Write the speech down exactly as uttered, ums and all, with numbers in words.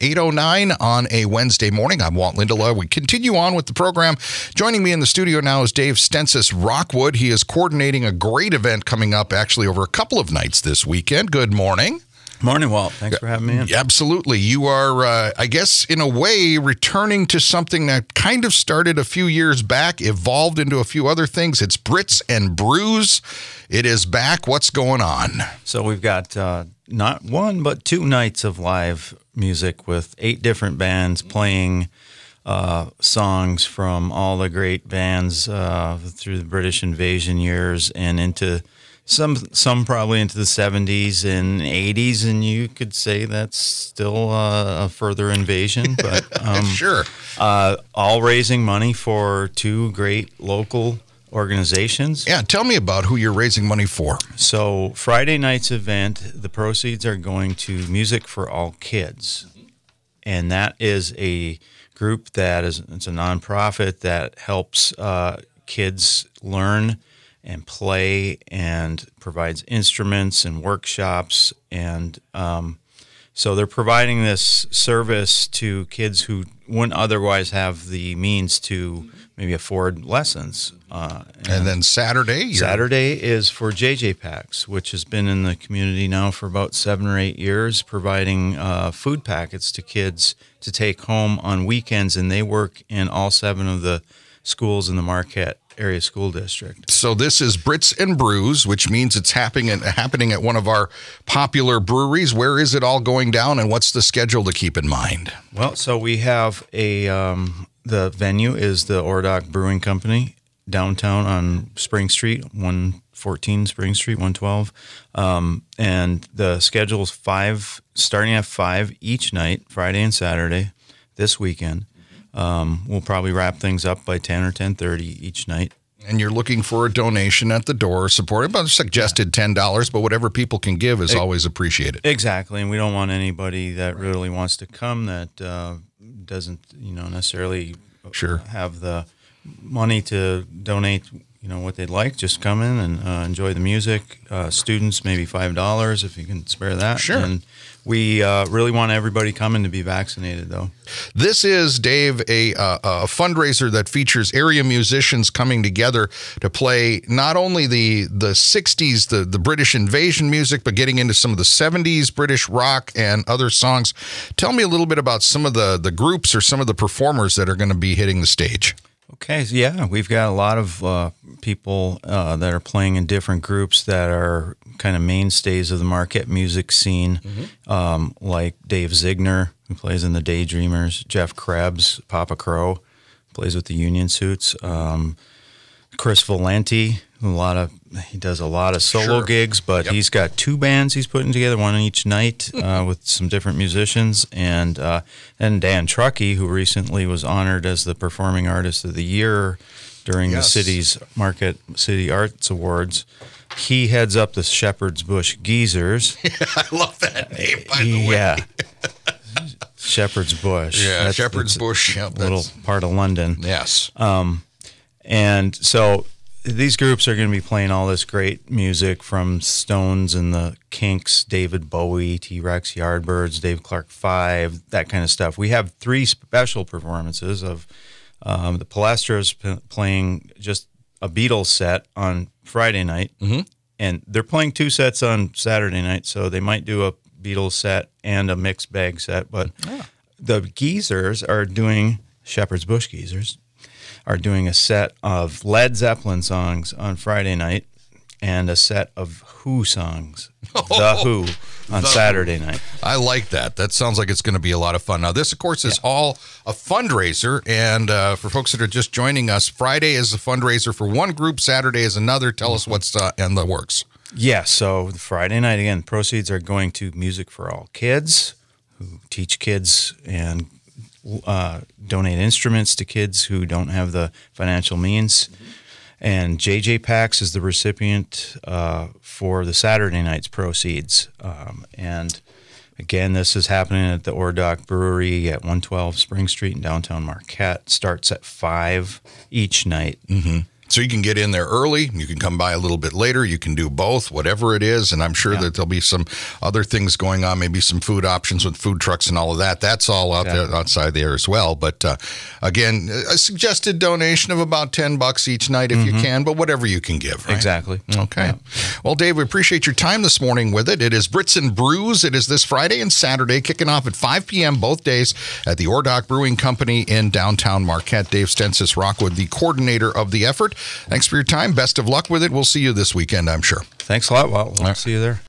eight oh nine on a Wednesday morning. I'm Walt Lindelof. We continue on with the program. Joining me in the studio now is Dave Stensis Rockwood. He is coordinating a great event coming up actually over a couple of nights this weekend. Good morning. Morning, Walt. Thanks for having me in. Absolutely. You are, uh, I guess, in a way, returning to something that kind of started a few years back, evolved into a few other things. It's Brits and Brews. It is back. What's going on? So we've got uh, not one, but two nights of live music with eight different bands playing uh, songs from all the great bands uh, through the British invasion years and into Some some probably into the seventies and eighties, and you could say that's still uh, a further invasion. But um, Sure. Uh, all raising money for two great local organizations. Yeah, tell me about who you're raising money for. So Friday night's event, the proceeds are going to Music for All Kids, and that is a group that is it's a nonprofit that helps uh, kids learn and play and provides instruments and workshops. And um, so they're providing this service to kids who wouldn't otherwise have the means to maybe afford lessons. Uh, and, And then Saturday? you're- Saturday is for J J Packs, which has been in the community now for about seven or eight years, providing uh, food packets to kids to take home on weekends. And they work in all seven of the schools in the Marquette Area School District. So this is Brits and Brews, which means it's happening at, happening at one of our popular breweries. Where is it all going down, and what's the schedule to keep in mind? Well, so we have a um, the venue is the Ordock Brewing Company downtown on Spring Street, one fourteen Spring Street, one twelve, um, and the schedule is five, starting at five each night, Friday and Saturday, this weekend. Um, we'll probably wrap things up by ten or ten thirty each night. And you're looking for a donation at the door, supported by suggested ten dollars, but whatever people can give is always appreciated. Exactly, and we don't want anybody that really wants to come that uh, doesn't, you know, necessarily Sure. have the money to donate, you know, what they'd like. Just come in and uh, enjoy the music. Uh, students, maybe five dollars if you can spare that. Sure. And we uh, really want everybody coming to be vaccinated, though. This is, Dave, a, uh, a fundraiser that features area musicians coming together to play not only the the sixties, the, the British invasion music, but getting into some of the seventies British rock and other songs. Tell me a little bit about some of the, the groups or some of the performers that are going to be hitting the stage. Okay, so yeah, we've got a lot of uh, people uh, that are playing in different groups that are kind of mainstays of the Marquette music scene, mm-hmm. um, like Dave Zigner, who plays in the Daydreamers, Jeff Krebs, Papa Crow, plays with the Union Suits, um, Chris Valenti, a lot of he does a lot of solo Sure. gigs, but Yep. he's got two bands he's putting together, one each night uh, with some different musicians, and uh, and Dan Truckee, who recently was honored as the Performing Artist of the Year during Yes. the city's Marquette City Arts Awards. He heads up the Shepherd's Bush Geezers. I love that name, by the way. Yeah. Shepherd's Bush. Yeah, That's- Shepherd's that's Bush. Yep, a little that's- part of London. Yes. And so these groups are going to be playing all this great music from Stones and the Kinks, David Bowie, T-Rex, Yardbirds, Dave Clark Five, that kind of stuff. We have three special performances of um, the Palestras p- playing just a Beatles set on Friday night, Mm-hmm. and they're playing two sets on Saturday night, so they might do a Beatles set and a mixed bag set. But the Geezers are doing, Shepherd's Bush Geezers, are doing a set of Led Zeppelin songs on Friday night and a set of Who songs, The Who, on The Saturday night. I like that. That sounds like it's going to be a lot of fun. Now, this, of course, is all a fundraiser. And uh, for folks that are just joining us, Friday is a fundraiser for one group, Saturday is another. Tell us what's uh, in the works. Yeah, so Friday night, again, proceeds are going to Music for All Kids, who teach kids and uh, donate instruments to kids who don't have the financial means. Mm-hmm. And J J Packs is the recipient uh, for the Saturday night's proceeds. Um, and again, this is happening at the Ordock Brewery at one twelve Spring Street in downtown Marquette. Starts at five each night. Mm-hmm. So you can get in there early. You can come by a little bit later. You can do both, whatever it is. And I'm sure yeah. that there'll be some other things going on, maybe some food options with food trucks and all of that. That's all out yeah. there outside there as well. But uh, again, a suggested donation of about ten bucks each night if mm-hmm. you can, but whatever you can give. Right? Exactly. Okay. Yeah. Well, Dave, we appreciate your time this morning with it. It is Brits and Brews. It is this Friday and Saturday, kicking off at five p.m. both days at the Ordock Brewing Company in downtown Marquette. Dave Stensis Rockwood, the coordinator of the effort. Thanks for your time. Best of luck with it. We'll see you this weekend, I'm sure. Thanks a lot. Well, we'll see you there.